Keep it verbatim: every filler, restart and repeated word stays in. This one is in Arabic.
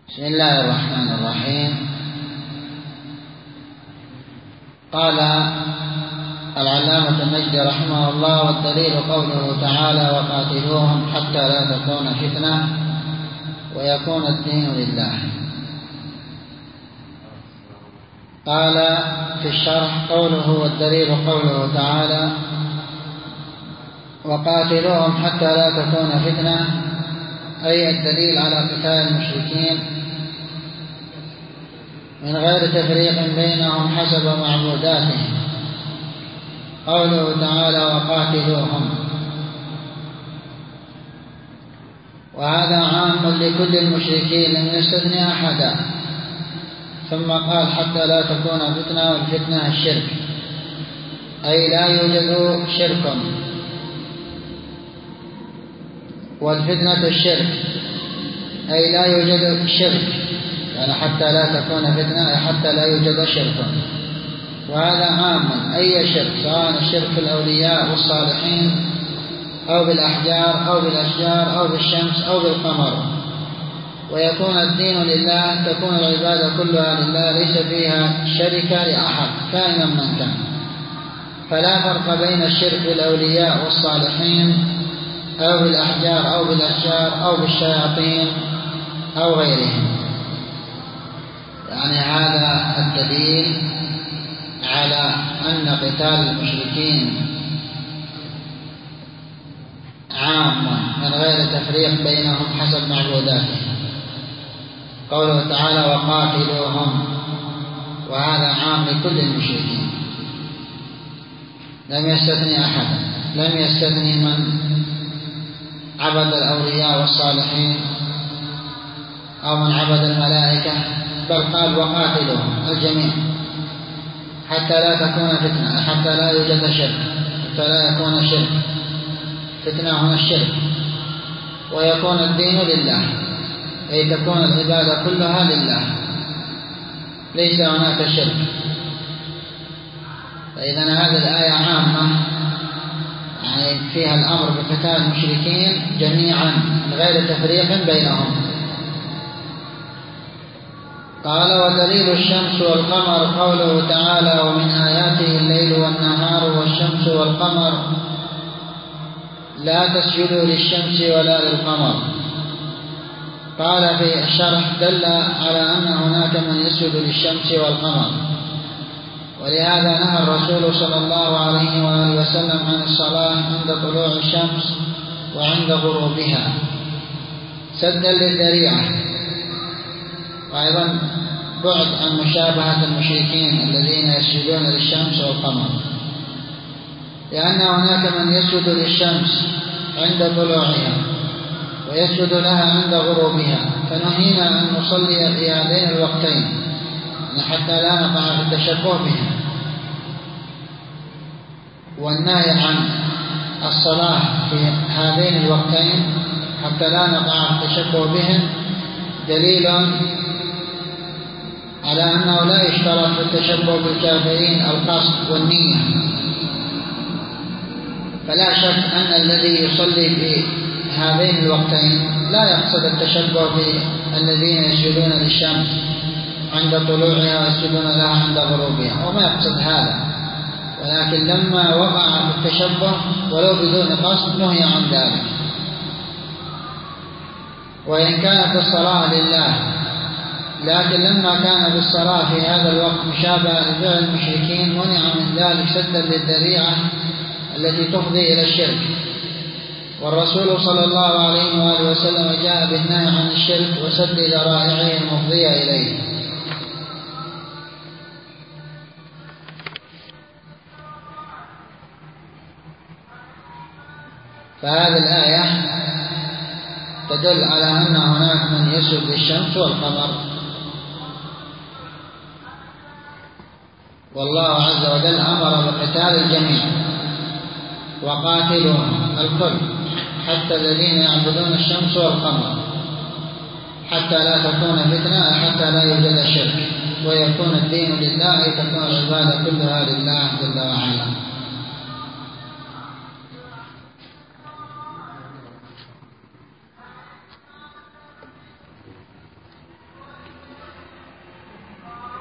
بسم الله الرحمن الرحيم. قال العلامة النجدي رحمه الله: والدليل قوله تعالى: وقاتلوهم حتى لا تكون فتنة ويكون الدين لله. قال في الشرح: قوله والدليل قوله تعالى: وقاتلوهم حتى لا تكون فتنة، أي الدليل على قتال المشركين من غير تفريق بينهم حسب معبوداتهم. قوله تعالى: وقاتلوهم، وهذا عام لكل المشركين لم يستثني أحدا. ثم قال: حتى لا تكون فتنة، والفتنة الشرك، أي لا يوجد شرك، والفتنة الشرك أي لا يوجد شرك، يعني حتى لا تكون فتنة أي حتى لا يوجد شرك. وهذا عام أي شرك، سواء الشرك في الأولياء والصالحين أو بالأحجار أو بالأشجار أو بالشمس أو بالقمر. ويكون الدين لله، تكون العبادة كلها لله، ليس فيها شركة لأحد كائنا من كان. فلا فرق بين الشرك بالأولياء والصالحين أو بالأحجار أو بالأشجار أو بالشياطين أو غيرهم. يعني هذا الدليل على أن قتال المشركين عام من غير تفريق بينهم حسب معبوداتهم. قوله تعالى: وقاتلوهم، وهذا عام لكل المشركين، لم يستثني أحدا، لم يستثني من عبد الأولياء والصالحين أو من عبد الملائكة، بل قال: وقاتلوهم الجميع حتى لا تكون فتنة، حتى لا يوجد شرك، حتى لا يكون شرك. فتنة هنا الشرك، ويكون الدين لله، أي تكون العبادة كلها لله، ليس هناك شرك. فإذا هذه الآية عامة، يعني فيها الأمر بقتال المشركين جميعا من غير تفريق بينهم. قال: ودليل الشمس والقمر قوله تعالى: ومن آياته الليل والنهار والشمس والقمر لا تسجدوا للشمس ولا للقمر. قال في الشرح: دل على أن هناك من يسجد للشمس والقمر، ولهذا نهى الرسول صلى الله عليه وآله وسلم عن الصلاة عند طلوع الشمس وعند غروبها سدا للذريعة، وأيضا بعد عن مشابهة المشركين الذين يسجدون للشمس والقمر، لأن هناك من يسجد للشمس عند طلوعها ويسجد لها عند غروبها، فنهينا أن نصلي في هذين الوقتين حتى لا نقع في التشبه بهم. والنهي عن الصلاة في هذين الوقتين حتى لا نقع في التشبه بهم دليل على أنه لا يشترط في التشبه بالكافرين القصد والنية. فلا شك أن الذي يصلي في هذين الوقتين لا يقصد التشبه بالذين يسجدون للشمس عند طلوعها ويسجدون لها عند غروبها، وما يقصد هذا، ولكن لما وقع في التشبه ولو بدون قصد نهي عن ذلك. وإن كانت الصلاة لله، لكن لما كان بالصلاة في هذا الوقت مشابهة لفعل المشركين منع من ذلك سدا للذريعة التي تفضي إلى الشرك. والرسول صلى الله عليه وآله وسلم جاء بالنهي عن الشرك وسد ذرائعه المفضية إليه. فهذه الآية تدل على أن هناك من يسجد للشمس والقمر، والله عز وجل أمر بقتال الجميع: وقاتلوهم الكل، حتى الذين يعبدون الشمس والقمر، حتى لا تكون فتنة، حتى لا يوجد شرك، ويكون الدين لله، تكون العبادة كلها لله جل وعلا.